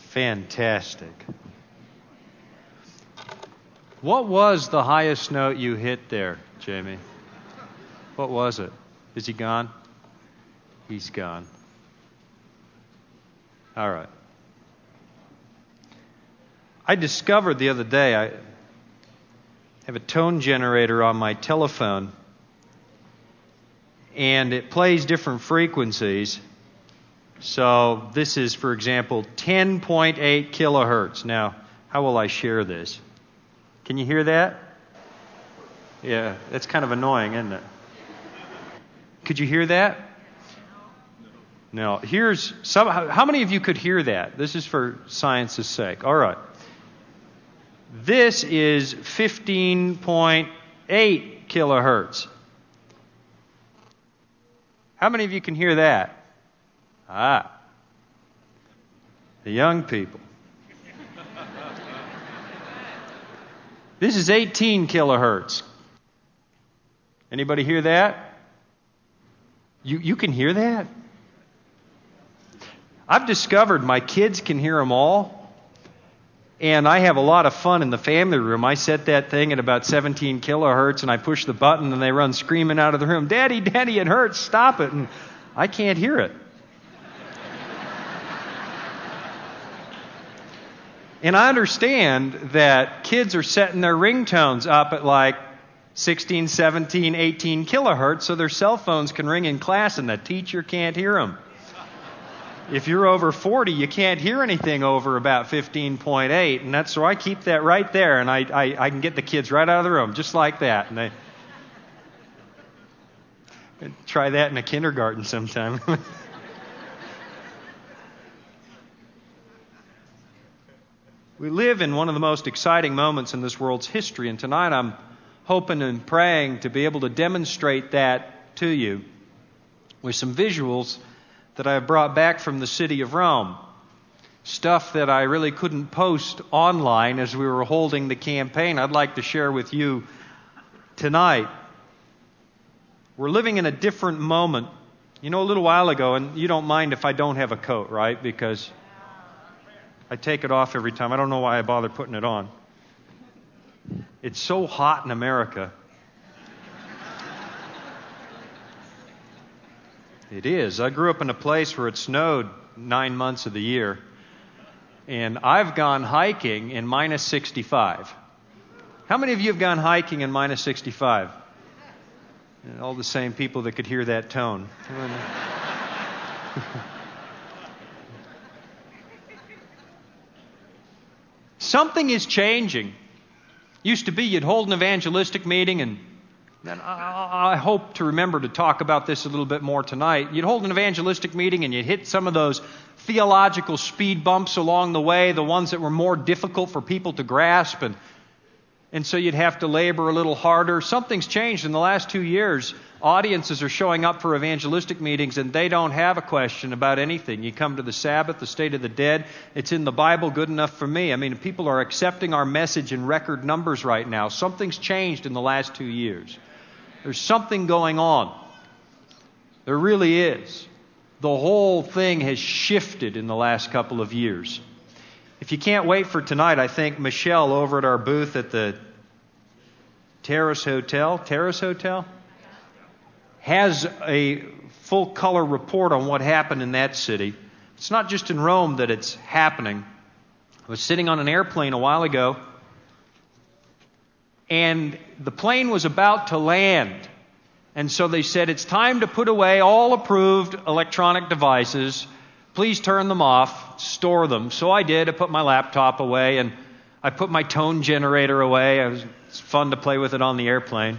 Fantastic. What was the highest note you hit there, Jamie? What was it? Is he gone? He's gone. All right. I discovered the other day, I have a tone generator on my telephone, and it plays different frequencies. So this is, for example, 10.8 kilohertz. Now, how will I share this? Can you hear that? Yeah, that's kind of annoying, isn't it? Could you hear that? No. Here's some. How many of you could hear that? This is for science's sake. All right. This is 15.8 kilohertz. How many of you can hear that? The young people. This is 18 kilohertz. Anybody hear that? You can hear that? I've discovered my kids can hear them all. And I have a lot of fun in the family room. I set that thing at about 17 kilohertz and I push the button and they run screaming out of the room, Daddy, Daddy, it hurts, stop it. And I can't hear it. And I understand that kids are setting their ringtones up at like 16, 17, 18 kilohertz so their cell phones can ring in class and the teacher can't hear them. If you're over 40, you can't hear anything over about 15.8, and that's so I keep that right there, and I can get the kids right out of the room just like that. And they try that in a kindergarten sometime. We live in one of the most exciting moments in this world's history, and tonight I'm hoping and praying to be able to demonstrate that to you with some visuals that I brought back from the city of Rome. Stuff that I really couldn't post online as we were holding the campaign. I'd like to share with you tonight. We're living in a different moment. You know, a little while ago, and you don't mind if I don't have a coat, right? Because I take it off every time. I don't know why I bother putting it on. It's so hot in America. It is. I grew up in a place where it snowed 9 months of the year. And I've gone hiking in minus 65. How many of you have gone hiking in minus 65? And all the same people that could hear that tone. Something is changing. Used to be you'd hold an evangelistic meeting, and I hope to remember to talk about this a little bit more tonight. You'd hold an evangelistic meeting and you'd hit some of those theological speed bumps along the way, the ones that were more difficult for people to grasp, and so you'd have to labor a little harder. Something's changed in the last 2 years. Audiences are showing up for evangelistic meetings and they don't have a question about anything. You come to the Sabbath, the state of the dead, it's in the Bible, good enough for me. I mean, people are accepting our message in record numbers right now. Something's changed in the last 2 years. There's something going on. There really is. The whole thing has shifted in the last couple of years. If you can't wait for tonight, I think Michelle over at our booth at the Terrace Hotel, has a full color report on what happened in that city. It's not just in Rome that it's happening. I was sitting on an airplane a while ago, and the plane was about to land. And so they said, it's time to put away all approved electronic devices. Please turn them off, store them. So I did. I put my laptop away, and I put my tone generator away. It's fun to play with it on the airplane.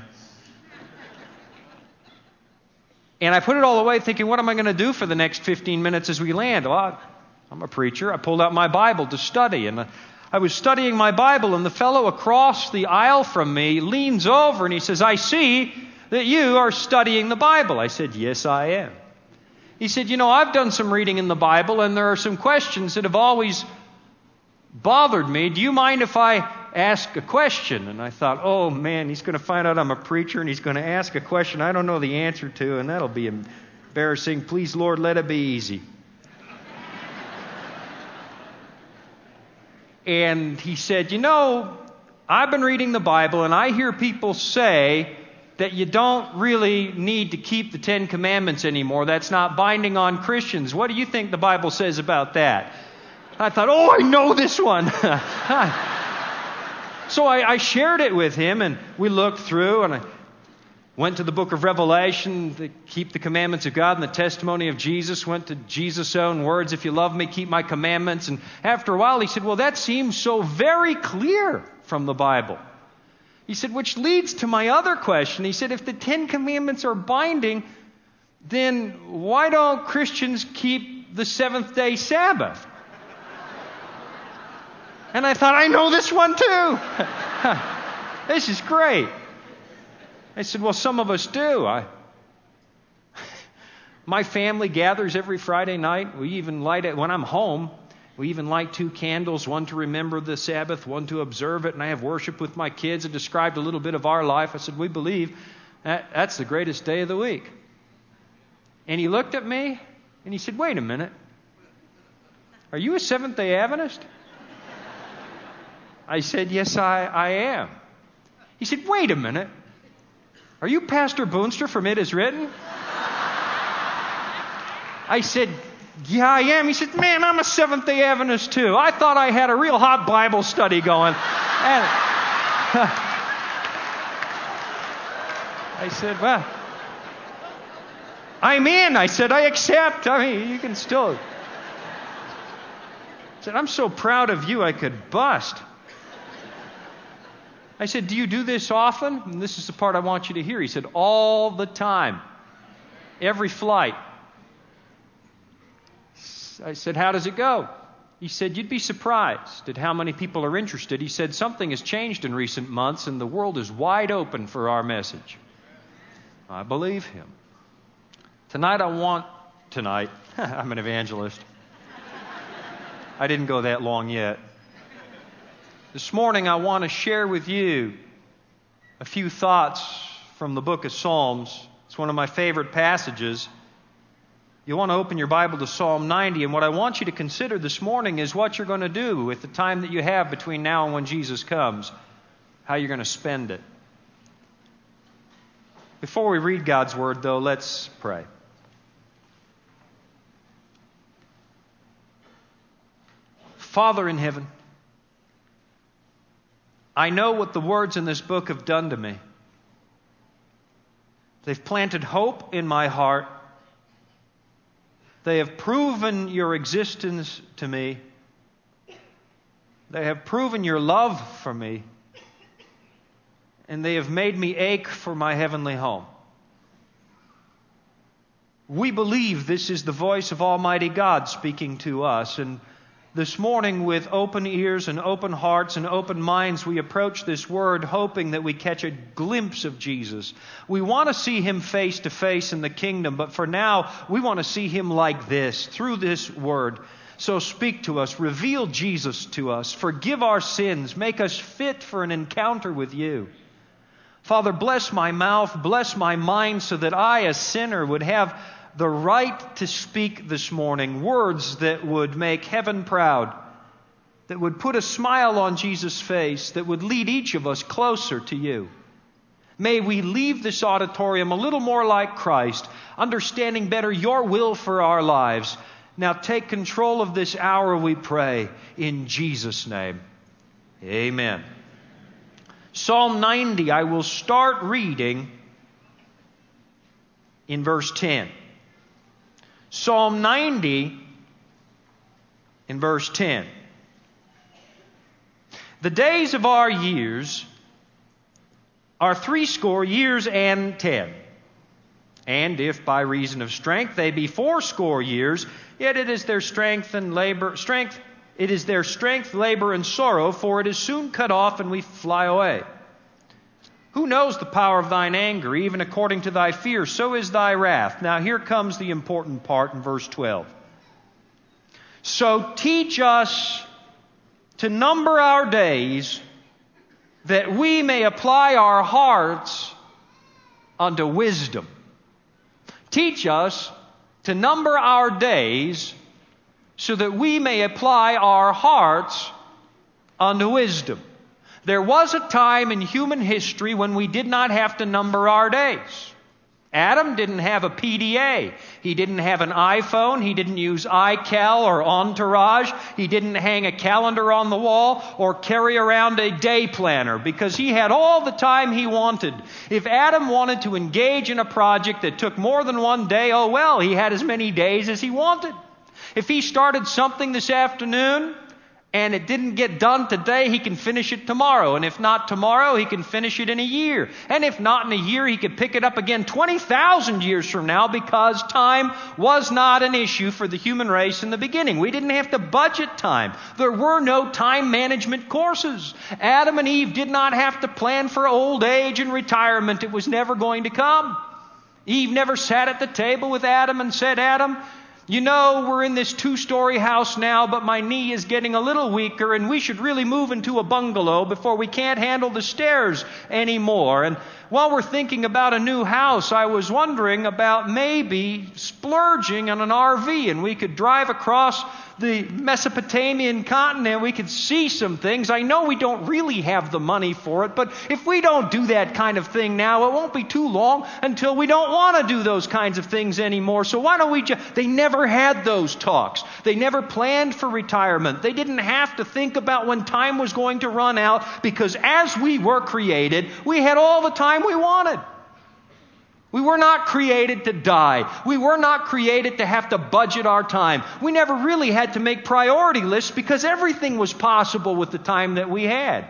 And I put it all away thinking, what am I going to do for the next 15 minutes as we land? Well, I'm a preacher. I pulled out my Bible to study, and I was studying my Bible, and the fellow across the aisle from me leans over and he says, I see that you are studying the Bible. I said, yes, I am. He said, you know, I've done some reading in the Bible, and there are some questions that have always bothered me. Do you mind if I ask a question? And I thought, oh man, he's going to find out I'm a preacher and he's going to ask a question I don't know the answer to, and that'll be embarrassing. Please, Lord, let it be easy. And he said, I've been reading the Bible and I hear people say that you don't really need to keep the Ten Commandments anymore. That's not binding on Christians. What do you think the Bible says about that? I thought, I know this one. So I shared it with him, and we looked through, and I went to the book of Revelation to keep the commandments of God and the testimony of Jesus. Went to Jesus' own words, if you love me, keep my commandments. And after a while, he said, well, that seems so very clear from the Bible. He said, which leads to my other question. He said, if the Ten Commandments are binding, then why don't Christians keep the seventh-day Sabbath? And I thought, I know this one too. This is great. I said, well, some of us do. My family gathers every Friday night. We even light it when I'm home. We even light 2 candles, one to remember the Sabbath, one to observe it. And I have worship with my kids and described a little bit of our life. I said, we believe that's the greatest day of the week. And he looked at me and he said, wait a minute. Are you a Seventh-day Adventist? I said, yes, I am. He said, wait a minute. Are you Pastor Boonstra from It Is Written? I said, yeah, I am. He said, man, I'm a Seventh-day Adventist too. I thought I had a real hot Bible study going. And I said, well, I'm in. I said, I accept. I mean, you can still. I said, I'm so proud of you I could bust. I said, do you do this often? And this is the part I want you to hear. He said, all the time. Every flight. I said, how does it go? He said, you'd be surprised at how many people are interested. He said, something has changed in recent months and the world is wide open for our message. I believe him. Tonight, I'm an evangelist. I didn't go that long yet. This morning, I want to share with you a few thoughts from the book of Psalms. It's one of my favorite passages. You want to open your Bible to Psalm 90, and what I want you to consider this morning is what you're going to do with the time that you have between now and when Jesus comes, how you're going to spend it. Before we read God's Word, though, let's pray. Father in heaven, I know what the words in this book have done to me. They've planted hope in my heart. They have proven your existence to me. They have proven your love for me. And they have made me ache for my heavenly home. We believe this is the voice of Almighty God speaking to us. And this morning, with open ears and open hearts and open minds, we approach this word hoping that we catch a glimpse of Jesus. We want to see him face to face in the kingdom, but for now, we want to see him like this, through this word. So speak to us, reveal Jesus to us, forgive our sins, make us fit for an encounter with you. Father, bless my mouth, bless my mind, so that I, a sinner, would have the right to speak this morning, words that would make heaven proud, that would put a smile on Jesus' face, that would lead each of us closer to you. May we leave this auditorium a little more like Christ, understanding better your will for our lives. Now take control of this hour, we pray, in Jesus' name. Amen. Psalm 90, I will start reading in verse 10. Psalm 90 in verse 10. The days of our years are 80 years and 10. And if by reason of strength they be 80 years, yet it is their strength, labor, and sorrow, for it is soon cut off and we fly away. Who knows the power of thine anger, even according to thy fear, so is thy wrath. Now here comes the important part in verse 12. So teach us to number our days, that we may apply our hearts unto wisdom. Teach us to number our days, so that we may apply our hearts unto wisdom. There was a time in human history when we did not have to number our days. Adam didn't have a PDA. He didn't have an iPhone. He didn't use iCal or Entourage. He didn't hang a calendar on the wall or carry around a day planner because he had all the time he wanted. If Adam wanted to engage in a project that took more than one day, oh well, he had as many days as he wanted. If he started something this afternoon and it didn't get done today, he can finish it tomorrow. And if not tomorrow, he can finish it in a year. And if not in a year, he could pick it up again 20,000 years from now because time was not an issue for the human race in the beginning. We didn't have to budget time. There were no time management courses. Adam and Eve did not have to plan for old age and retirement. It was never going to come. Eve never sat at the table with Adam and said, Adam, you know, we're in this 2-story house now, but my knee is getting a little weaker and we should really move into a bungalow before we can't handle the stairs anymore. And while we're thinking about a new house, I was wondering about maybe splurging on an RV and we could drive across the Mesopotamian continent. We could see some things. I know we don't really have the money for it, but if we don't do that kind of thing now, it won't be too long until we don't want to do those kinds of things anymore. So why don't we They never had those talks. They never planned for retirement. They didn't have to think about when time was going to run out because as we were created, we had all the time we wanted. We were not created to die. We were not created to have to budget our time. We never really had to make priority lists because everything was possible with the time that we had.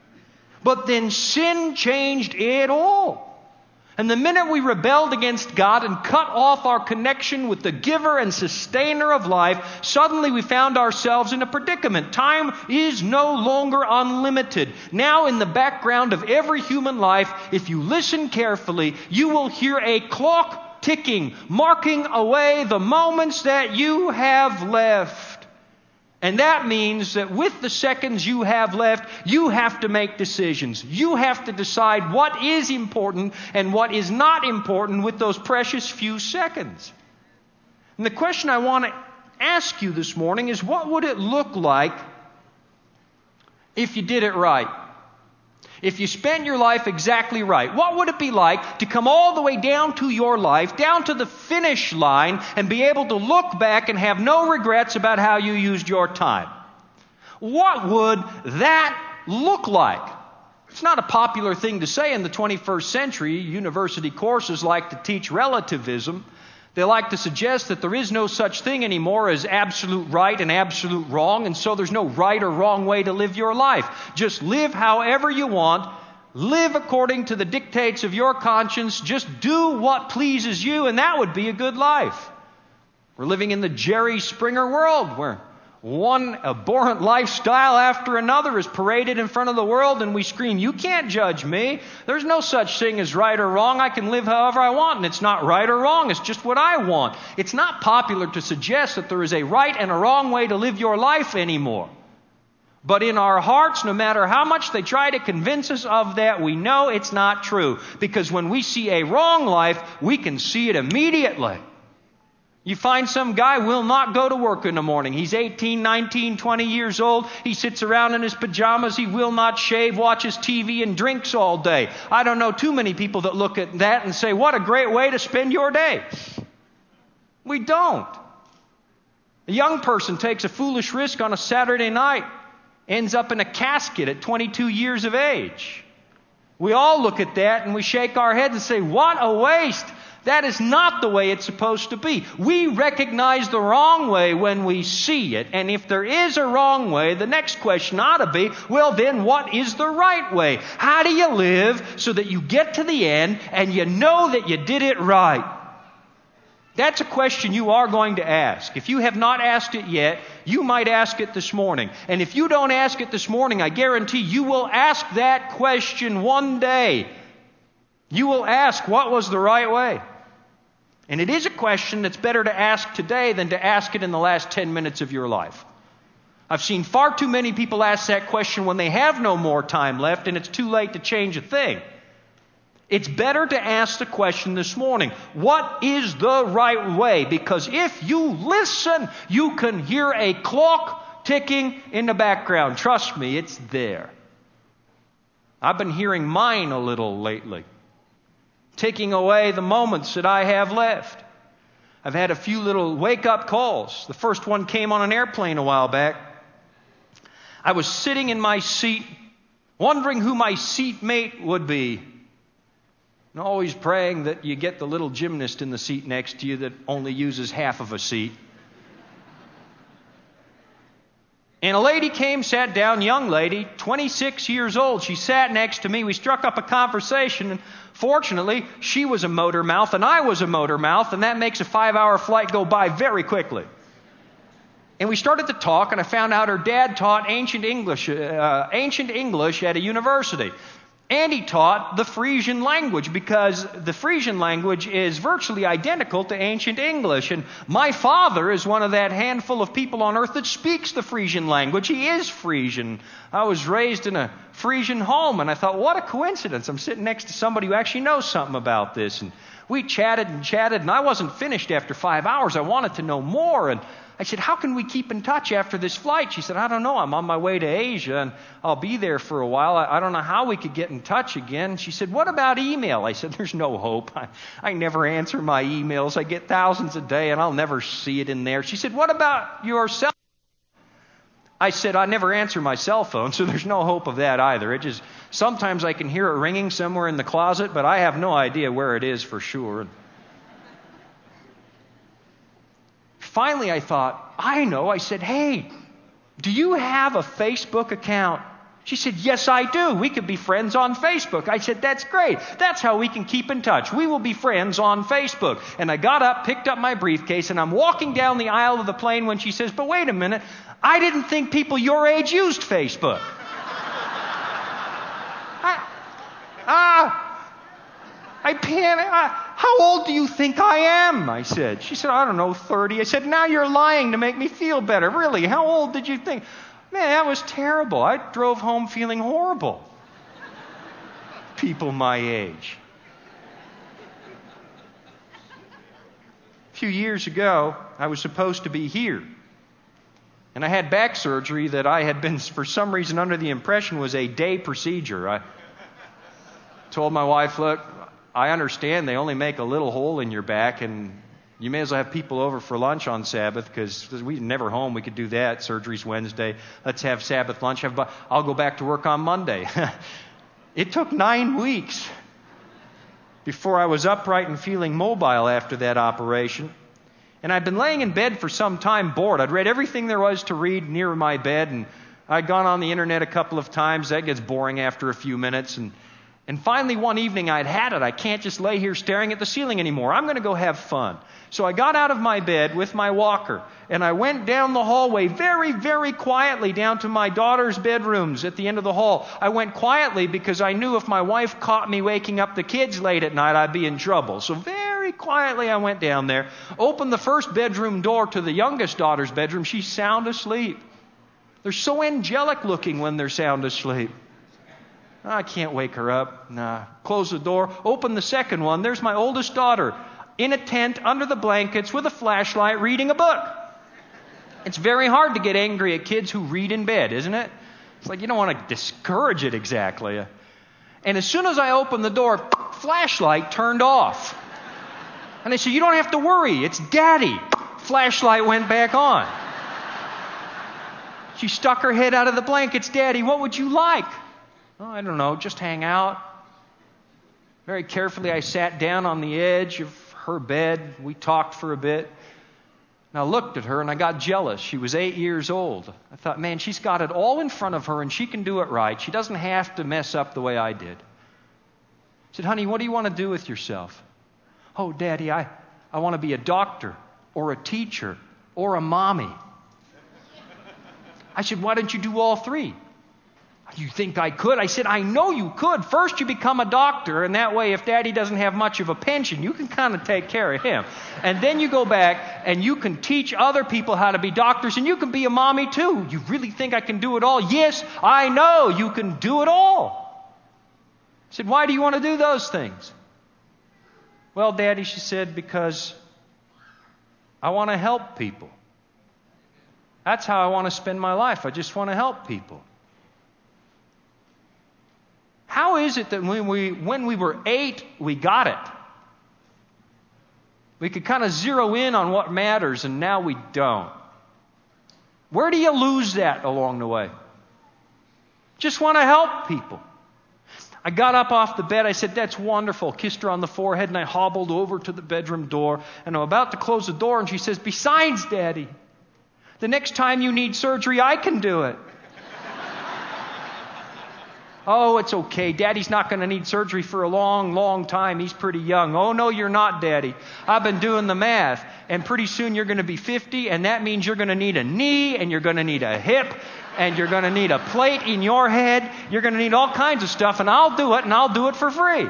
But then sin changed it all. And the minute we rebelled against God and cut off our connection with the giver and sustainer of life, suddenly we found ourselves in a predicament. Time is no longer unlimited. Now in the background of every human life, if you listen carefully, you will hear a clock ticking, marking away the moments that you have left. And that means that with the seconds you have left, you have to make decisions. You have to decide what is important and what is not important with those precious few seconds. And the question I want to ask you this morning is, what would it look like if you did it right? If you spent your life exactly right, what would it be like to come all the way down to your life, down to the finish line, and be able to look back and have no regrets about how you used your time? What would that look like? It's not a popular thing to say in the 21st century. University courses like to teach relativism. They like to suggest that there is no such thing anymore as absolute right and absolute wrong, and so there's no right or wrong way to live your life. Just live however you want. Live according to the dictates of your conscience. Just do what pleases you, and that would be a good life. We're living in the Jerry Springer world where one abhorrent lifestyle after another is paraded in front of the world and we scream, you can't judge me. There's no such thing as right or wrong. I can live however I want and it's not right or wrong. It's just what I want. It's not popular to suggest that there is a right and a wrong way to live your life anymore. But in our hearts, no matter how much they try to convince us of that, we know it's not true. Because when we see a wrong life, we can see it immediately. You find some guy will not go to work in the morning. He's 18, 19, 20 years old. He sits around in his pajamas. He will not shave, watches TV, and drinks all day. I don't know too many people that look at that and say, what a great way to spend your day. We don't. A young person takes a foolish risk on a Saturday night, ends up in a casket at 22 years of age. We all look at that and we shake our heads and say, what a waste. That is not the way it's supposed to be. We recognize the wrong way when we see it. And if there is a wrong way, the next question ought to be, well then what is the right way? How do you live so that you get to the end and you know that you did it right? That's a question you are going to ask. If you have not asked it yet, you might ask it this morning. And if you don't ask it this morning, I guarantee you will ask that question one day. You will ask, what was the right way? And it is a question that's better to ask today than to ask it in the last 10 minutes of your life. I've seen far too many people ask that question when they have no more time left and it's too late to change a thing. It's better to ask the question this morning, what is the right way? Because if you listen, you can hear a clock ticking in the background. Trust me, it's there. I've been hearing mine a little lately, taking away the moments that I have left. I've had a few little wake-up calls. The first one came on an airplane a while back. I was sitting in my seat, wondering who my seatmate would be, and always praying that you get the little gymnast in the seat next to you that only uses half of a seat. And a lady came, sat down, young lady, 26 years old. She sat next to me. We struck up a conversation, and fortunately, she was a motor mouth and I was a motor mouth, and that makes a 5-hour flight go by very quickly. And we started to talk, and I found out her dad taught ancient English at a university. And he taught the Frisian language, because the Frisian language is virtually identical to ancient English. And my father is one of that handful of people on earth that speaks the Frisian language. He is Frisian. I was raised in a Frisian home, and I thought, what a coincidence. I'm sitting next to somebody who actually knows something about this. And we chatted, and I wasn't finished after 5 hours. I wanted to know more. And I said, how can we keep in touch after this flight? She said, I don't know. I'm on my way to Asia, and I'll be there for a while. I don't know how we could get in touch again. She said, what about email? I said, there's no hope. I never answer my emails. I get thousands a day, and I'll never see it in there. She said, what about your cell phone? I said, I never answer my cell phone, so there's no hope of that either. It just, sometimes I can hear it ringing somewhere in the closet, but I have no idea where it is for sure. Finally, I thought, I know. I said, hey, do you have a Facebook account? She said, yes, I do. We could be friends on Facebook. I said, that's great. That's how we can keep in touch. We will be friends on Facebook. And I got up, picked up my briefcase, and I'm walking down the aisle of the plane when she says, but wait a minute, I didn't think people your age used Facebook. I panicked. How old do you think I am? I said. She said, I don't know, 30. I said, now you're lying to make me feel better. Really, how old did you think? Man, that was terrible. I drove home feeling horrible. People my age. A few years ago, I was supposed to be here. And I had back surgery that I had been, for some reason, under the impression was a day procedure. I told my wife, look, I understand they only make a little hole in your back, and you may as well have people over for lunch on Sabbath, because we're never home. We could do that. Surgery's Wednesday. Let's have Sabbath lunch. I'll go back to work on Monday. It took 9 weeks before I was upright and feeling mobile after that operation. And I'd been laying in bed for some time bored. I'd read everything there was to read near my bed, and I'd gone on the internet a couple of times. That gets boring after a few minutes. And finally, one evening, I'd had it. I can't just lay here staring at the ceiling anymore. I'm going to go have fun. So I got out of my bed with my walker, and I went down the hallway very, very quietly down to my daughter's bedrooms at the end of the hall. I went quietly because I knew if my wife caught me waking up the kids late at night, I'd be in trouble. So very quietly, I went down there, opened the first bedroom door to the youngest daughter's bedroom. She's sound asleep. They're so angelic looking when they're sound asleep. I can't wake her up. Nah. Close the door. Open the second one. There's my oldest daughter in a tent under the blankets with a flashlight reading a book. It's very hard to get angry at kids who read in bed, isn't it? It's like you don't want to discourage it exactly. And as soon as I opened the door, flashlight turned off. And they said, you don't have to worry. It's Daddy. Flashlight went back on. She stuck her head out of the blankets. Daddy, what would you like? Oh, I don't know, just hang out. Very carefully, I sat down on the edge of her bed. We talked for a bit. And I looked at her and I got jealous. She was 8 years old. I thought, man, she's got it all in front of her and she can do it right. She doesn't have to mess up the way I did. I said, honey, what do you want to do with yourself? Oh, Daddy, I want to be a doctor or a teacher or a mommy. I said, why don't you do all three? You think I could? I said, I know you could. First you become a doctor, and that way if Daddy doesn't have much of a pension, you can kind of take care of him. And then you go back and you can teach other people how to be doctors, and you can be a mommy too. You really think I can do it all? Yes, I know you can do it all. I said, why do you want to do those things? Well, Daddy, she said, because I want to help people. That's how I want to spend my life. I just want to help people. How is it that when we were 8, we got it? We could kind of zero in on what matters, and now we don't. Where do you lose that along the way? Just want to help people. I got up off the bed. I said, "That's wonderful." Kissed her on the forehead, and I hobbled over to the bedroom door. And I'm about to close the door, and she says, "Besides, Daddy, the next time you need surgery, I can do it." "Oh, it's okay. Daddy's not going to need surgery for a long, long time. He's pretty young." "Oh, no, you're not, Daddy. I've been doing the math. And pretty soon you're going to be 50, and that means you're going to need a knee, and you're going to need a hip, and you're going to need a plate in your head. You're going to need all kinds of stuff, and I'll do it, and I'll do it for free."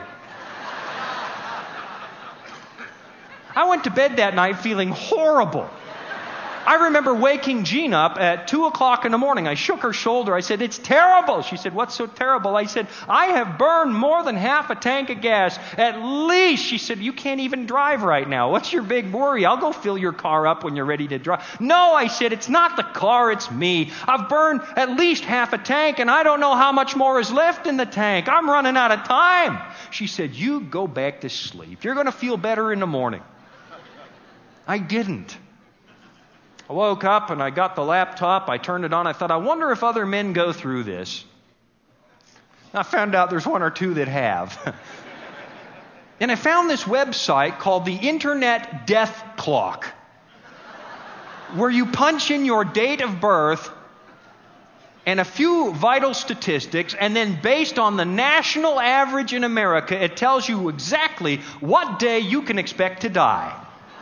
I went to bed that night feeling horrible. I remember waking Jean up at 2 o'clock in the morning. I shook her shoulder. I said, "It's terrible." She said, "What's so terrible?" I said, "I have burned more than half a tank of gas. At least." She said, "You can't even drive right now. What's your big worry? I'll go fill your car up when you're ready to drive." "No," I said, "it's not the car, it's me. I've burned at least half a tank, and I don't know how much more is left in the tank. I'm running out of time." She said, "You go back to sleep. You're going to feel better in the morning." I didn't. I woke up and I got the laptop. I turned it on. I thought, I wonder if other men go through this. I found out there's one or two that have. And I found this website called the Internet Death Clock, where you punch in your date of birth and a few vital statistics, and then based on the national average in America, it tells you exactly what day you can expect to die.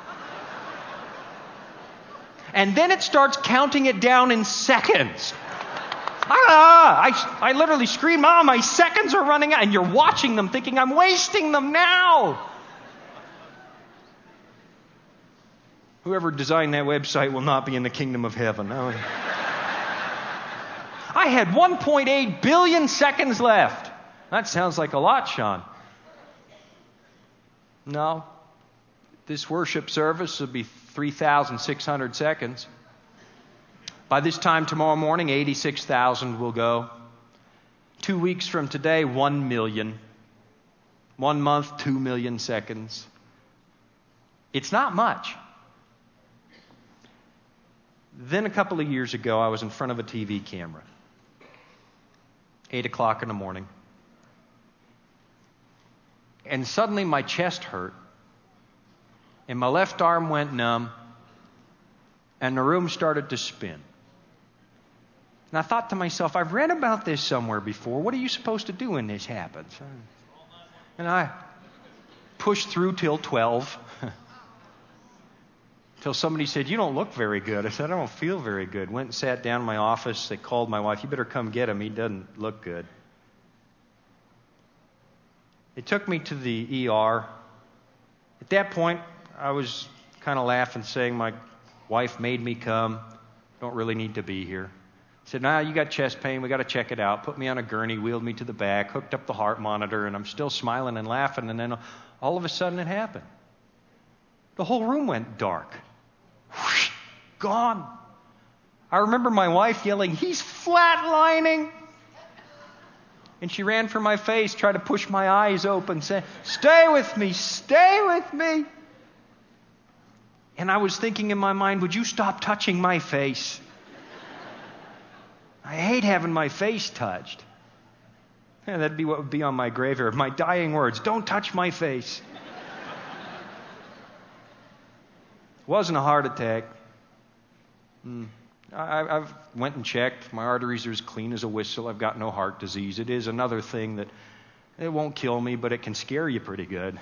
And then it starts counting it down in seconds. I literally screamed, "Oh, my seconds are running out." And you're watching them thinking, "I'm wasting them now." Whoever designed that website will not be in the kingdom of heaven. I had 1.8 billion seconds left. That sounds like a lot, Sean. No. This worship service will be 3,600 seconds. By this time tomorrow morning, 86,000 will go. 2 weeks from today, 1 million. 1 month, 2 million seconds. It's not much. Then a couple of years ago, I was in front of a TV camera. 8 o'clock in the morning. And suddenly my chest hurt. And my left arm went numb, and the room started to spin. And I thought to myself, I've read about this somewhere before. What are you supposed to do when this happens? And I pushed through till 12, till somebody said, "You don't look very good." I said, "I don't feel very good." Went and sat down in my office. They called my wife. "You better come get him. He doesn't look good." They took me to the ER. At that point, I was kind of laughing, saying, "My wife made me come. Don't really need to be here." I said, "Nah, you got chest pain. We got to check it out." Put me on a gurney, wheeled me to the back, hooked up the heart monitor, and I'm still smiling and laughing. And then all of a sudden it happened. The whole room went dark. Whoosh, gone. I remember my wife yelling, "He's flatlining." And she ran for my face, tried to push my eyes open, saying, "Stay with me, stay with me." And I was thinking in my mind, would you stop touching my face? I hate having my face touched. Yeah, that'd be what would be on my graveyard. My dying words, "Don't touch my face." It wasn't a heart attack. I've went and checked. My arteries are as clean as a whistle. I've got no heart disease. It is another thing that it won't kill me, but it can scare you pretty good.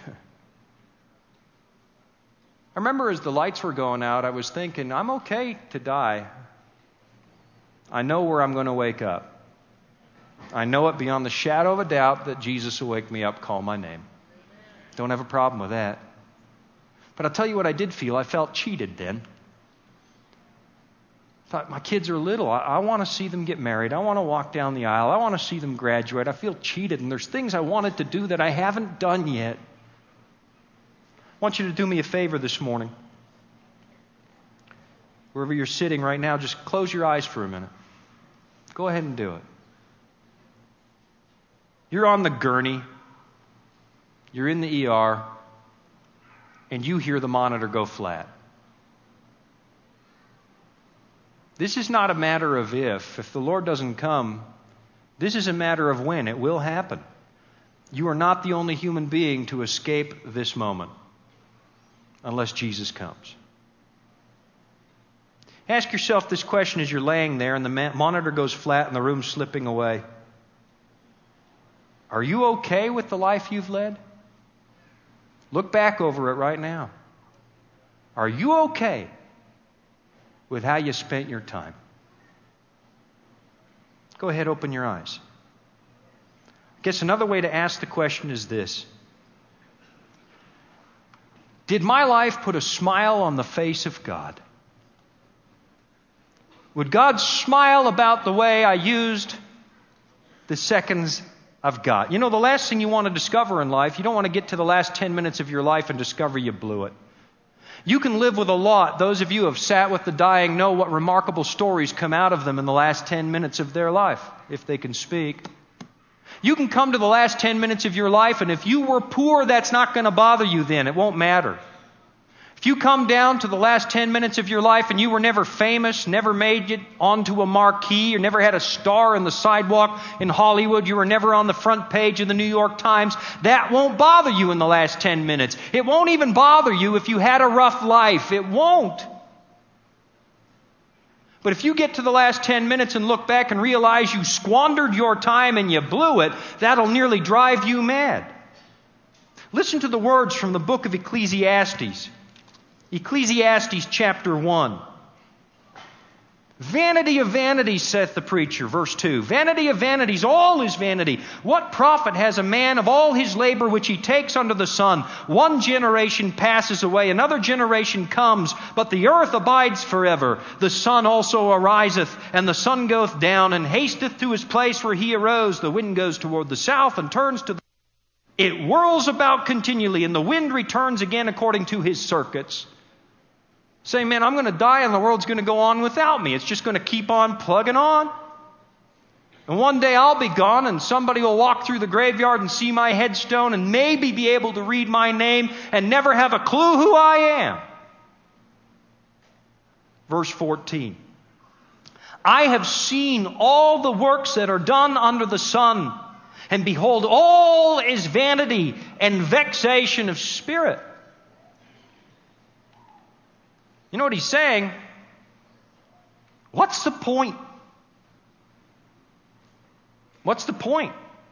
I remember as the lights were going out, I was thinking, I'm okay to die. I know where I'm going to wake up. I know it beyond the shadow of a doubt that Jesus will wake me up, call my name. Don't have a problem with that. But I'll tell you what I did feel. I felt cheated then. I thought, my kids are little. I want to see them get married. I want to walk down the aisle. I want to see them graduate. I feel cheated, and there's things I wanted to do that I haven't done yet. I want you to do me a favor this morning. Wherever you're sitting right now, just close your eyes for a minute. Go ahead and do it. You're on the gurney. You're in the ER. And you hear the monitor go flat. This is not a matter of if. If the Lord doesn't come, this is a matter of when. It will happen. You are not the only human being to escape this moment unless Jesus comes. Ask yourself this question as you're laying there and the monitor goes flat and the room's slipping away. Are you okay with the life you've led? Look back over it right now. Are you okay with how you spent your time? Go ahead, open your eyes. I guess another way to ask the question is this. Did my life put a smile on the face of God? Would God smile about the way I used the seconds I've got? You know, the last thing you want to discover in life, you don't want to get to the last 10 minutes of your life and discover you blew it. You can live with a lot. Those of you who have sat with the dying know what remarkable stories come out of them in the last 10 minutes of their life, if they can speak. You can come to the last 10 minutes of your life, and if you were poor, that's not going to bother you then. It won't matter. If you come down to the last 10 minutes of your life and you were never famous, never made it onto a marquee, or never had a star in the sidewalk in Hollywood, you were never on the front page of the New York Times, that won't bother you in the last 10 minutes. It won't even bother you if you had a rough life. It won't. But if you get to the last 10 minutes and look back and realize you squandered your time and you blew it, that'll nearly drive you mad. Listen to the words from the book of Ecclesiastes. Ecclesiastes chapter 1. Vanity of vanities, saith the preacher, verse 2. Vanity of vanities, all is vanity. What profit has a man of all his labor which he takes under the sun? One generation passes away, another generation comes, but the earth abides forever. The sun also ariseth, and the sun goeth down, and hasteth to his place where he arose. The wind goes toward the south, and turns to the It whirls about continually, and the wind returns again according to his circuits. Say, man, I'm going to die and the world's going to go on without me. It's just going to keep on plugging on. And one day I'll be gone and somebody will walk through the graveyard and see my headstone and maybe be able to read my name and never have a clue who I am. Verse 14. I have seen all the works that are done under the sun, and behold, all is vanity and vexation of spirit. You know what he's saying? What's the point? What's the point?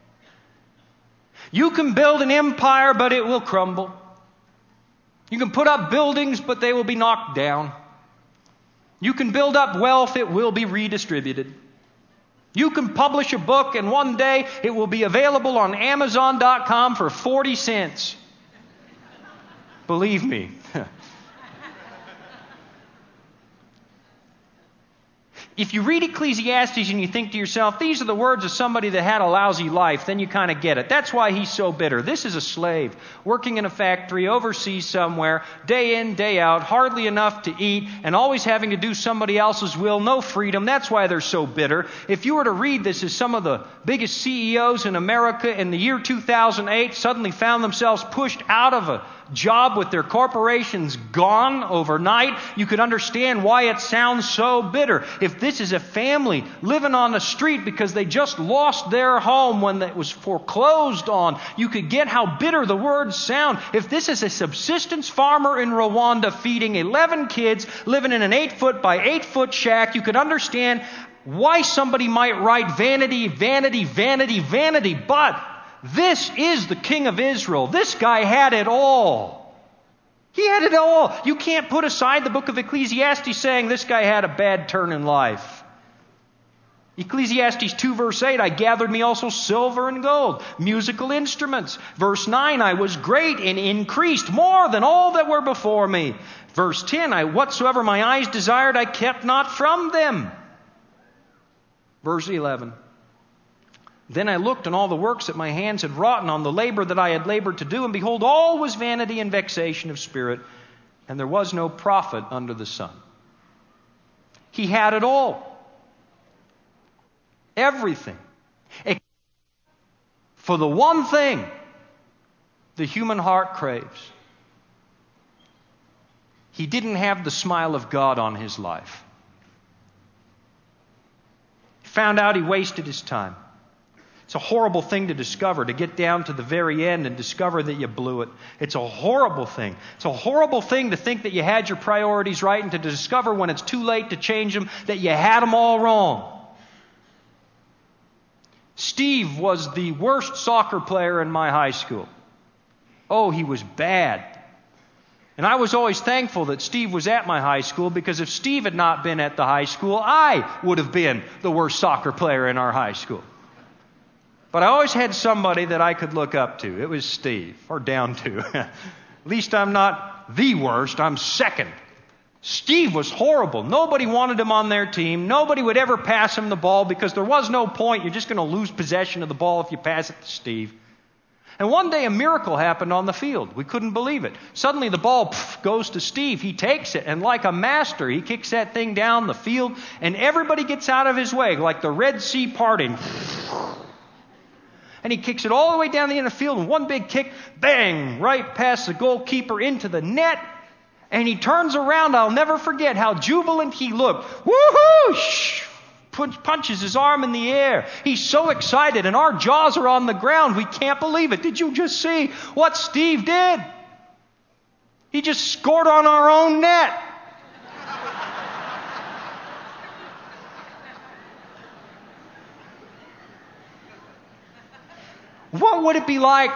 You can build an empire, but it will crumble. You can put up buildings, but they will be knocked down. You can build up wealth, it will be redistributed. You can publish a book, and one day it will be available on Amazon.com for 40 cents. Believe me. If you read Ecclesiastes and you think to yourself, these are the words of somebody that had a lousy life, then you kind of get it. That's why he's so bitter. This is a slave working in a factory overseas somewhere, day in, day out, hardly enough to eat, and always having to do somebody else's will, no freedom. That's why they're so bitter. If you were to read this as some of the biggest CEOs in America in the year 2008 suddenly found themselves pushed out of a job with their corporations gone overnight, you could understand why it sounds so bitter. If this is a family living on the street because they just lost their home when it was foreclosed on, you could get how bitter the words sound. If this is a subsistence farmer in Rwanda feeding 11 kids living in an 8-foot by 8-foot shack, you could understand why somebody might write vanity, vanity, vanity, vanity. But this is the King of Israel. This guy had it all. He had it all. You can't put aside the book of Ecclesiastes saying this guy had a bad turn in life. Ecclesiastes 2 verse 8, I gathered me also silver and gold, musical instruments. Verse 9, I was great and increased more than all that were before me. Verse 10, whatsoever my eyes desired, I kept not from them. Verse 11, then I looked on all the works that my hands had wrought, and on the labor that I had labored to do, and behold, all was vanity and vexation of spirit, and there was no profit under the sun. He had it all. Everything. Except for the one thing the human heart craves. He didn't have the smile of God on his life. He found out he wasted his time. It's a horrible thing to discover, to get down to the very end and discover that you blew it. It's a horrible thing. It's a horrible thing to think that you had your priorities right and to discover when it's too late to change them that you had them all wrong. Steve was the worst soccer player in my high school. Oh, he was bad. And I was always thankful that Steve was at my high school, because if Steve had not been at the high school, I would have been the worst soccer player in our high school. But I always had somebody that I could look up to. It was Steve, or down to. At least I'm not the worst, I'm second. Steve was horrible. Nobody wanted him on their team. Nobody would ever pass him the ball because there was no point. You're just going to lose possession of the ball if you pass it to Steve. And one day a miracle happened on the field. We couldn't believe it. Suddenly the ball goes to Steve. He takes it, and like a master, he kicks that thing down the field, and everybody gets out of his way, like the Red Sea parting. And he kicks it all the way down the end of the field, and one big kick, bang, right past the goalkeeper into the net. And he turns around. I'll never forget how jubilant he looked. Woohoo! Punches his arm in the air. He's so excited, and our jaws are on the ground. We can't believe it. Did you just see what Steve did? He just scored on our own net. What would it be like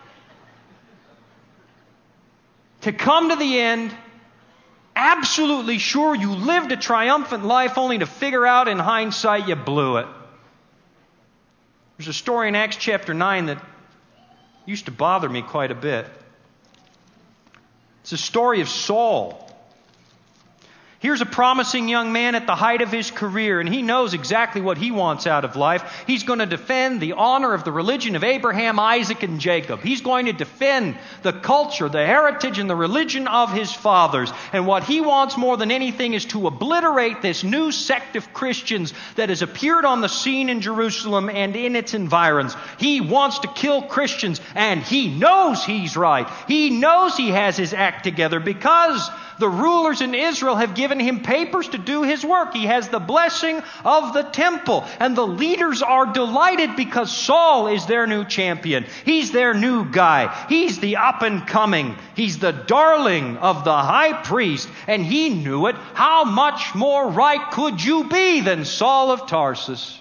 to come to the end, absolutely sure you lived a triumphant life, only to figure out in hindsight you blew it? There's a story in Acts chapter 9 that used to bother me quite a bit. It's the story of Saul. Here's a promising young man at the height of his career, and he knows exactly what he wants out of life. He's going to defend the honor of the religion of Abraham, Isaac, and Jacob. He's going to defend the culture, the heritage, and the religion of his fathers. And what he wants more than anything is to obliterate this new sect of Christians that has appeared on the scene in Jerusalem and in its environs. He wants to kill Christians, and he knows he's right. He knows he has his act together because the rulers in Israel have given him papers to do his work. He has the blessing of the temple. And the leaders are delighted because Saul is their new champion. He's their new guy. He's the up and coming. He's the darling of the high priest. And he knew it. How much more right could you be than Saul of Tarsus?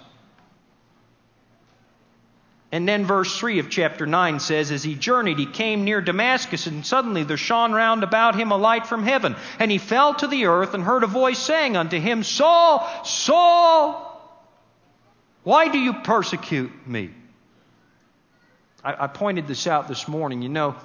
And then verse 3 of chapter 9 says, as he journeyed, he came near Damascus, and suddenly there shone round about him a light from heaven. And he fell to the earth and heard a voice saying unto him, Saul, Saul, why do you persecute me? I pointed this out this morning. You know,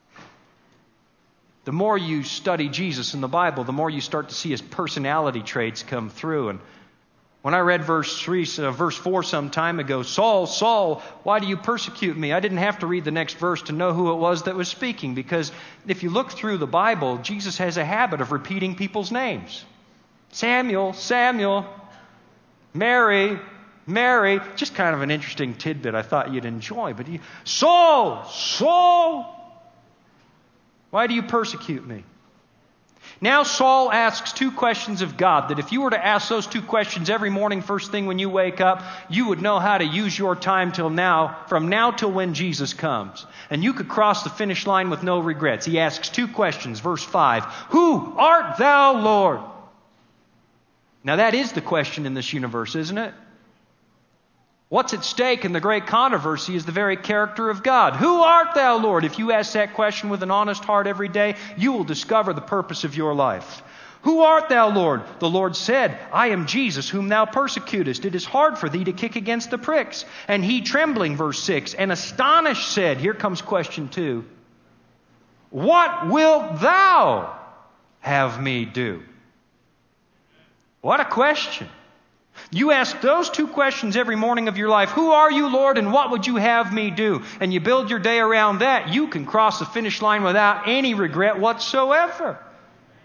the more you study Jesus in the Bible, the more you start to see his personality traits come through. And when I read verse 4 some time ago, Saul, Saul, why do you persecute me? I didn't have to read the next verse to know who it was that was speaking, because if you look through the Bible, Jesus has a habit of repeating people's names. Samuel, Samuel, Mary, Mary. Just kind of an interesting tidbit I thought you'd enjoy. But Saul, Saul, why do you persecute me? Now Saul asks two questions of God that if you were to ask those two questions every morning first thing when you wake up, you would know how to use your time from now till when Jesus comes. And you could cross the finish line with no regrets. He asks two questions. Verse 5, Who art thou, Lord? Now that is the question in this universe, isn't it? What's at stake in the great controversy is the very character of God. Who art thou, Lord? If you ask that question with an honest heart every day, you will discover the purpose of your life. Who art thou, Lord? The Lord said, I am Jesus, whom thou persecutest. It is hard for thee to kick against the pricks. And he, trembling, verse 6, and astonished, said, here comes question 2, What wilt thou have me do? What a question. You ask those two questions every morning of your life. Who are you, Lord, and what would you have me do? And you build your day around that. You can cross the finish line without any regret whatsoever.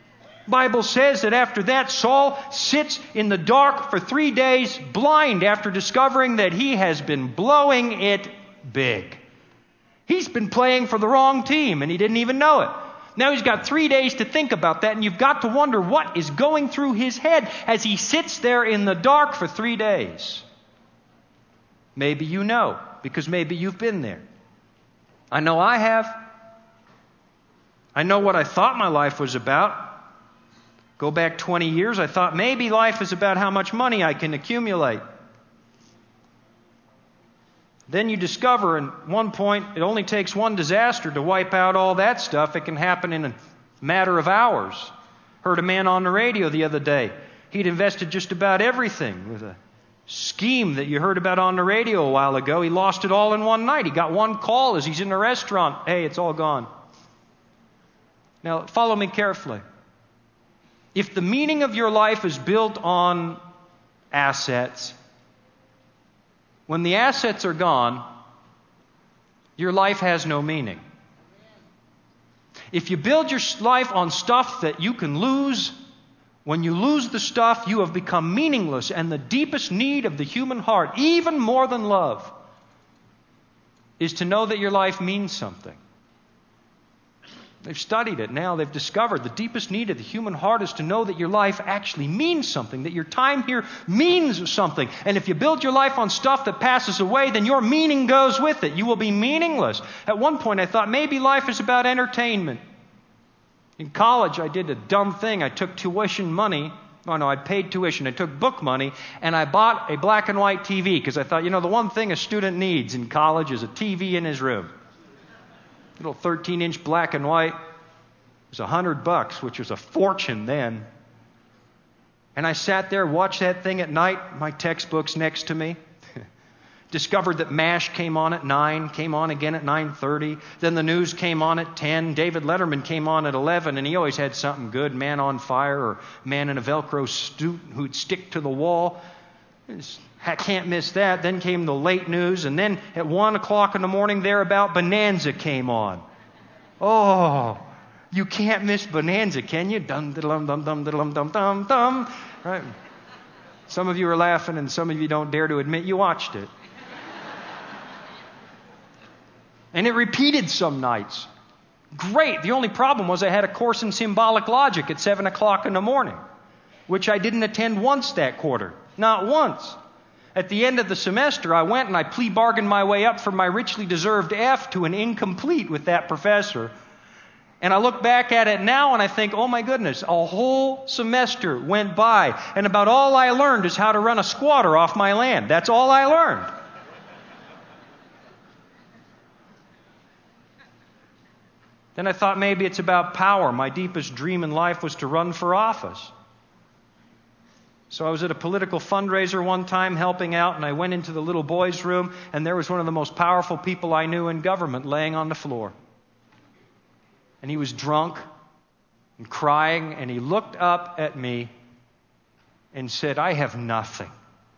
Bible says that after that, Saul sits in the dark for 3 days, blind, after discovering that he has been blowing it big. He's been playing for the wrong team, and he didn't even know it. Now he's got 3 days to think about that, and you've got to wonder what is going through his head as he sits there in the dark for 3 days. Maybe you know, because maybe you've been there. I know I have. I know what I thought my life was about. Go back 20 years, I thought maybe life is about how much money I can accumulate. Then you discover at one point it only takes one disaster to wipe out all that stuff. It can happen in a matter of hours. Heard a man on the radio the other day. He'd invested just about everything with a scheme that you heard about on the radio a while ago. He lost it all in one night. He got one call as he's in the restaurant. Hey, it's all gone. Now, follow me carefully. If the meaning of your life is built on assets, when the assets are gone, your life has no meaning. If you build your life on stuff that you can lose, when you lose the stuff, you have become meaningless. And the deepest need of the human heart, even more than love, is to know that your life means something. They've studied it now. They've discovered the deepest need of the human heart is to know that your life actually means something, that your time here means something. And if you build your life on stuff that passes away, then your meaning goes with it. You will be meaningless. At one point, I thought maybe life is about entertainment. In college, I did a dumb thing. I took tuition money. Oh, no, I paid tuition. I took book money, and I bought a black and white TV because I thought, the one thing a student needs in college is a TV in his room. Little 13-inch black and white. It was $100, which was a fortune then. And I sat there, watched that thing at night, my textbooks next to me. Discovered that MASH came on at 9, came on again at 9:30. Then the news came on at 10. David Letterman came on at 11, and he always had something good, Man on Fire or Man in a Velcro suit who'd stick to the wall. I can't miss that. Then came the late news, and then at 1 o'clock in the morning thereabout, Bonanza came on. Oh, you can't miss Bonanza, can you? Dum dum dum dum dum dum dum dum. Right? Some of you are laughing, and some of you don't dare to admit you watched it. And it repeated some nights. Great. The only problem was I had a course in symbolic logic at 7 o'clock in the morning, which I didn't attend once that quarter. Not once. At the end of the semester, I went and I plea bargained my way up from my richly deserved F to an incomplete with that professor. And I look back at it now and I think, oh my goodness, a whole semester went by. And about all I learned is how to run a squatter off my land. That's all I learned. Then I thought maybe it's about power. My deepest dream in life was to run for office. So I was at a political fundraiser one time helping out, and I went into the little boys' room, and there was one of the most powerful people I knew in government laying on the floor. And he was drunk and crying, and he looked up at me and said, I have nothing.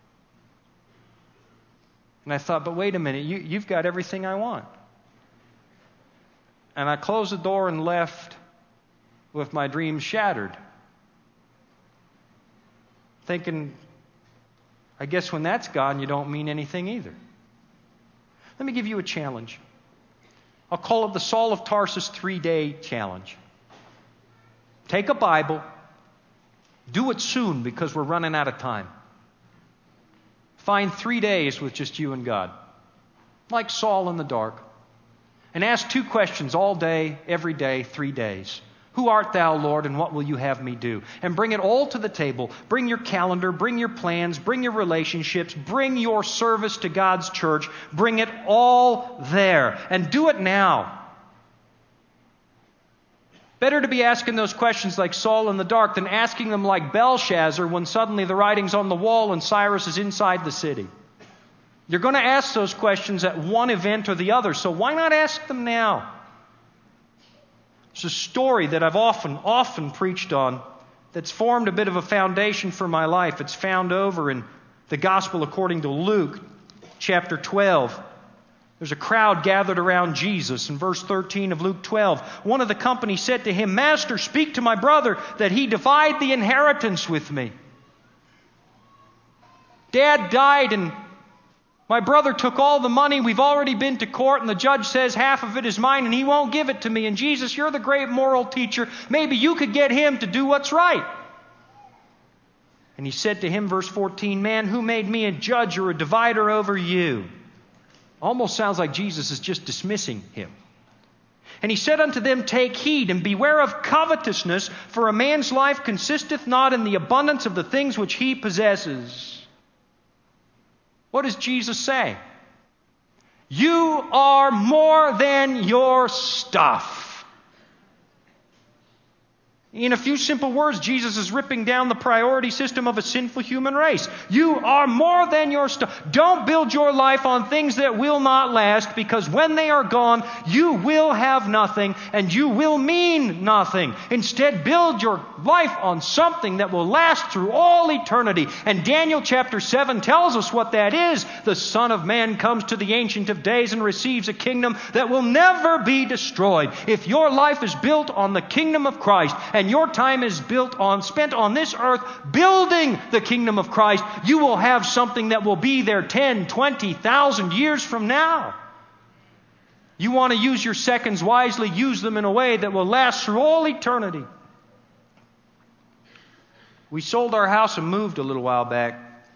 And I thought, but wait a minute, you've got everything I want. And I closed the door and left with my dreams shattered. Thinking, I guess when that's gone, you don't mean anything either. Let me give you a challenge. I'll call it the Saul of Tarsus 3-day challenge. Take a Bible. Do it soon because we're running out of time. Find 3 days with just you and God. Like Saul in the dark. And ask 2 questions all day, every day, 3 days. Who art thou, Lord, and what will you have me do? And bring it all to the table. Bring your calendar, bring your plans, bring your relationships, bring your service to God's church. Bring it all there. And do it now. Better to be asking those questions like Saul in the dark than asking them like Belshazzar when suddenly the writing's on the wall and Cyrus is inside the city. You're going to ask those questions at one event or the other, so why not ask them now? It's a story that I've often preached on that's formed a bit of a foundation for my life. It's found over in the Gospel according to Luke, chapter 12. There's a crowd gathered around Jesus. In verse 13 of Luke 12, one of the company said to him, "Master, speak to my brother that he divide the inheritance with me. Dad died and my brother took all the money. We've already been to court and the judge says half of it is mine and he won't give it to me. And Jesus, you're the great moral teacher. Maybe you could get him to do what's right." And he said to him, verse 14, "Man, who made me a judge or a divider over you?" Almost sounds like Jesus is just dismissing him. And he said unto them, "Take heed and beware of covetousness, for a man's life consisteth not in the abundance of the things which he possesses." What does Jesus say? You are more than your stuff. In a few simple words, Jesus is ripping down the priority system of a sinful human race. You are more than your stuff. Don't build your life on things that will not last, because when they are gone, you will have nothing and you will mean nothing. Instead, build your life on something that will last through all eternity. And Daniel chapter 7 tells us what that is. The Son of Man comes to the Ancient of Days and receives a kingdom that will never be destroyed. If your life is built on the kingdom of Christ, and your time is spent on this earth building the kingdom of Christ, you will have something that will be there 10, 20,000 years from now. You want to use your seconds wisely, use them in a way that will last through all eternity. We sold our house and moved a little while back.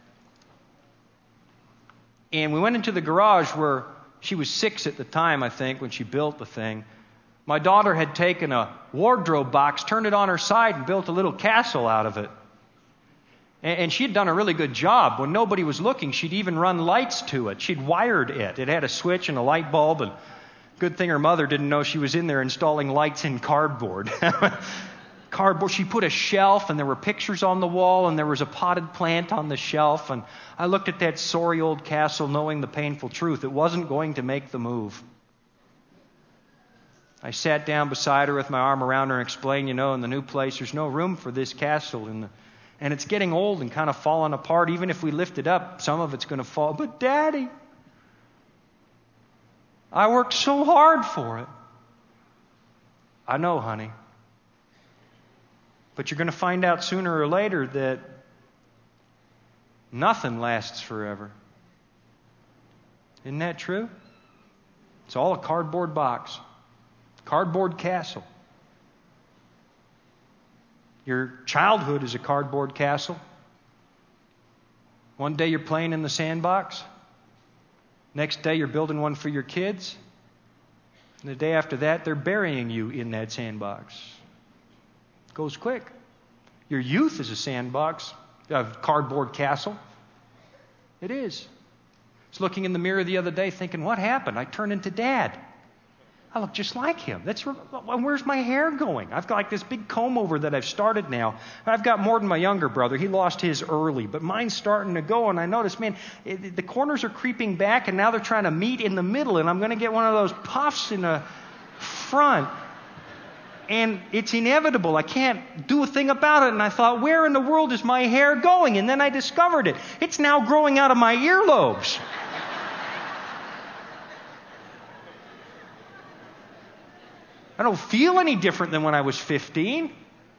And we went into the garage where she was 6 at the time, I think, when she built the thing. My daughter had taken a wardrobe box, turned it on her side, and built a little castle out of it. And she had done a really good job. When nobody was looking, she'd even run lights to it. She'd wired it. It had a switch and a light bulb. And good thing her mother didn't know she was in there installing lights in cardboard. Cardboard. She put a shelf, and there were pictures on the wall, and there was a potted plant on the shelf. And I looked at that sorry old castle, knowing the painful truth. It wasn't going to make the move. I sat down beside her with my arm around her and explained, in the new place, there's no room for this castle. And it's getting old and kind of falling apart. Even if we lift it up, some of it's going to fall. But Daddy, I worked so hard for it. I know, honey. But you're going to find out sooner or later that nothing lasts forever. Isn't that true? It's all a cardboard box. Cardboard castle. Your childhood is a cardboard castle. One day you're playing in the sandbox. Next day you're building one for your kids. And the day after that they're burying you in that sandbox. It goes quick. Your youth is a sandbox, a cardboard castle. It is. I was looking in the mirror the other day thinking, what happened? I turned into Dad. I look just like him. Where's my hair going? I've got like this big comb over that I've started now. I've got more than my younger brother. He lost his early, but mine's starting to go. And I notice, the corners are creeping back, and now they're trying to meet in the middle, and I'm going to get one of those puffs in the front. And it's inevitable. I can't do a thing about it. And I thought, where in the world is my hair going? And then I discovered it. It's now growing out of my earlobes. I don't feel any different than when I was 15.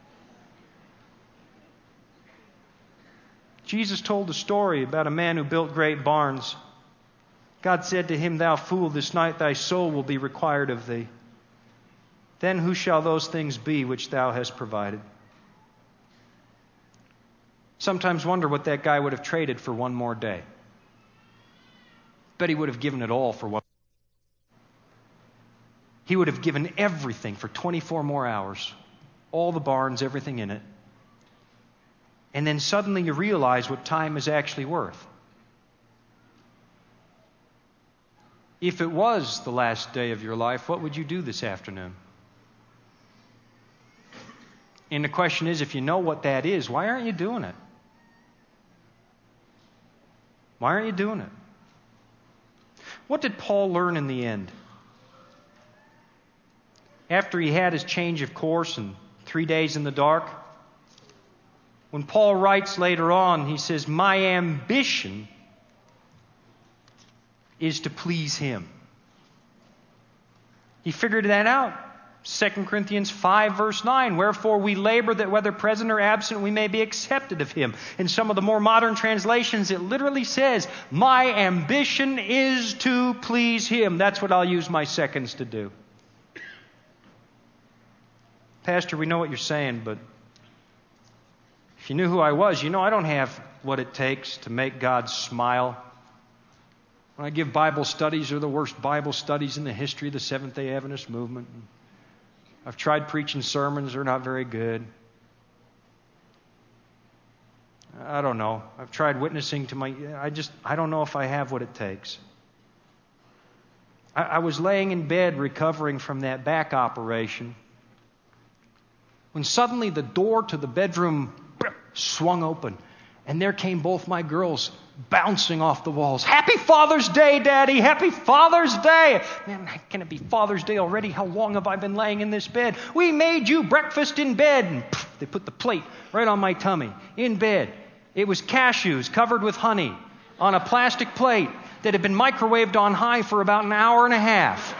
Jesus told a story about a man who built great barns. God said to him, "Thou fool, this night thy soul will be required of thee. Then who shall those things be which thou hast provided?" Sometimes wonder what that guy would have traded for one more day. Bet he would have given it all for one. He would have given everything for 24 more hours. All the barns, everything in it. And then suddenly you realize what time is actually worth. If it was the last day of your life, what would you do this afternoon? And the question is, if you know what that is, why aren't you doing it? Why aren't you doing it? What did Paul learn in the end? After he had his change of course and 3 days in the dark, when Paul writes later on, he says, "My ambition is to please Him." He figured that out. 2 Corinthians 5, verse 9, wherefore we labor that whether present or absent we may be accepted of Him. In some of the more modern translations, it literally says, my ambition is to please Him. That's what I'll use my seconds to do. Pastor, we know what you're saying, but if you knew who I was, I don't have what it takes to make God smile. When I give Bible studies, they're the worst Bible studies in the history of the Seventh-day Adventist movement. I've tried preaching sermons. They're not very good. I don't know. I've tried witnessing to I don't know if I have what it takes. I was laying in bed recovering from that back operation when suddenly the door to the bedroom swung open, and there came both my girls bouncing off the walls. Happy Father's Day, Daddy! Happy Father's Day! Man, can it be Father's Day already? How long have I been laying in this bed? We made you breakfast in bed. And they put the plate right on my tummy, in bed. It was cashews covered with honey on a plastic plate that had been microwaved on high for about an hour and a half.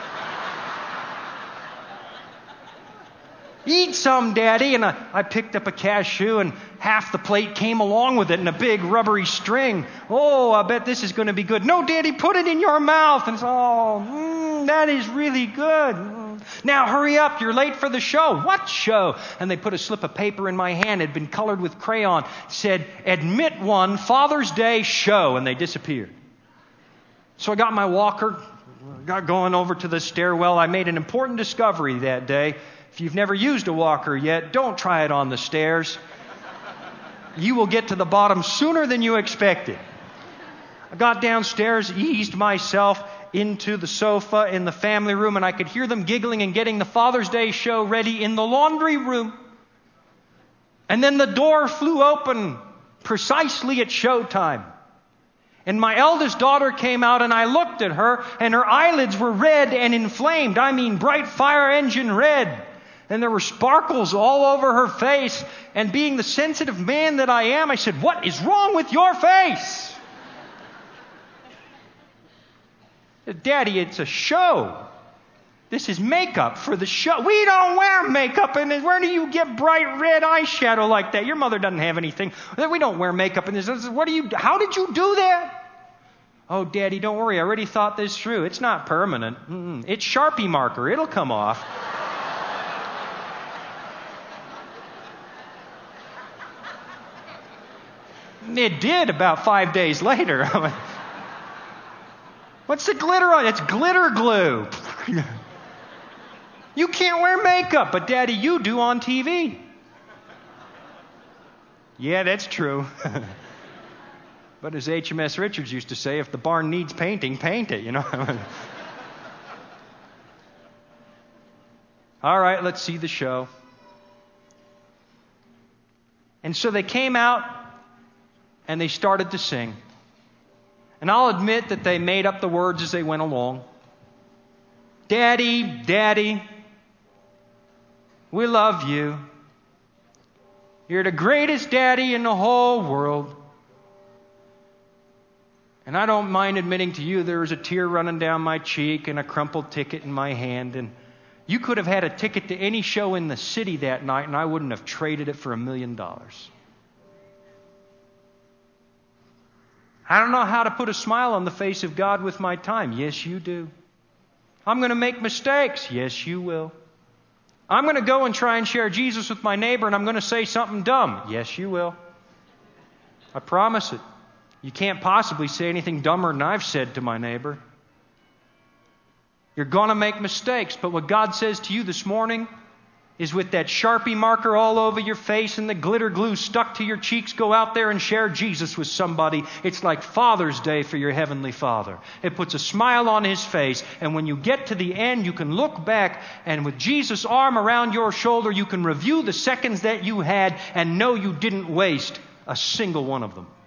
Eat some, Daddy. And I picked up a cashew, and half the plate came along with it in a big rubbery string. Oh, I bet this is going to be good. No, Daddy, put it in your mouth. And that is really good. Now hurry up, you're late for the show. What show? And they put a slip of paper in my hand. It had been colored with crayon. It said, admit one Father's Day show. And they disappeared. So I got my walker, got going over to the stairwell. I made an important discovery that day. If you've never used a walker yet, don't try it on the stairs. You will get to the bottom sooner than you expected. I got downstairs, eased myself into the sofa in the family room, and I could hear them giggling and getting the Father's Day show ready in the laundry room. And then the door flew open precisely at showtime. And my eldest daughter came out, and I looked at her, and her eyelids were red and inflamed. I mean, bright fire engine red. And there were sparkles all over her face. And being the sensitive man that I am, I said, what is wrong with your face? Daddy, it's a show. This is makeup for the show. We don't wear makeup in this. Where do you get bright red eyeshadow like that? Your mother doesn't have anything. We don't wear makeup in this. How did you do that? Oh, Daddy, don't worry. I already thought this through. It's not permanent. It's Sharpie marker. It'll come off. It did about 5 days later. What's the glitter on? It's glitter glue. You can't wear makeup, but Daddy, you do on TV. Yeah, that's true. But as HMS Richards used to say, if the barn needs painting, paint it, All right, let's see the show. And so they came out and they started to sing. And I'll admit that they made up the words as they went along. Daddy, Daddy, we love you. You're the greatest daddy in the whole world. And I don't mind admitting to you there was a tear running down my cheek and a crumpled ticket in my hand. And you could have had a ticket to any show in the city that night, and I wouldn't have traded it for $1 million. I don't know how to put a smile on the face of God with my time. Yes, you do. I'm going to make mistakes. Yes, you will. I'm going to go and try and share Jesus with my neighbor, and I'm going to say something dumb. Yes, you will. I promise it. You can't possibly say anything dumber than I've said to my neighbor. You're going to make mistakes, but what God says to you this morning is with that Sharpie marker all over your face and the glitter glue stuck to your cheeks, go out there and share Jesus with somebody. It's like Father's Day for your Heavenly Father. It puts a smile on His face, and when you get to the end, you can look back, and with Jesus' arm around your shoulder, you can review the seconds that you had and know you didn't waste a single one of them.